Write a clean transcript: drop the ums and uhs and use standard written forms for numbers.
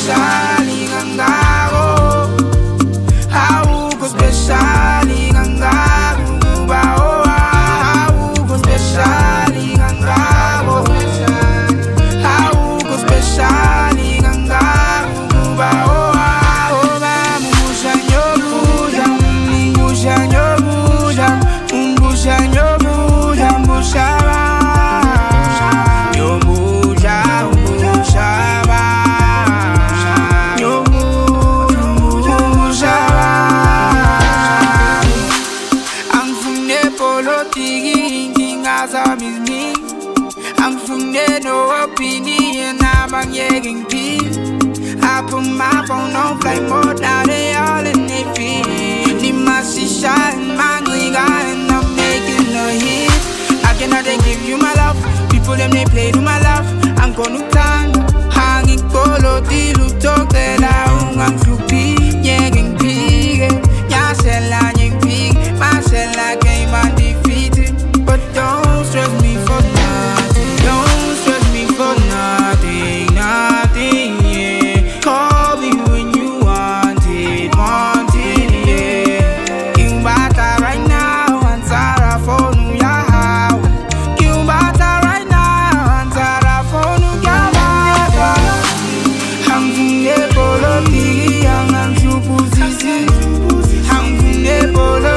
special ngangako, awukho special ngangako kuba awukho special ngangako, awukho special ngangako kuba I'm from there, no opinion, I'm a yagging pee. I put my phone on flight mode, now they all in their feet. Need my shisha and my nigga, and I'm making a hit. I cannot give you my love, people them they play to my love. I'm gonna turn, hanging colo, dilu talk that I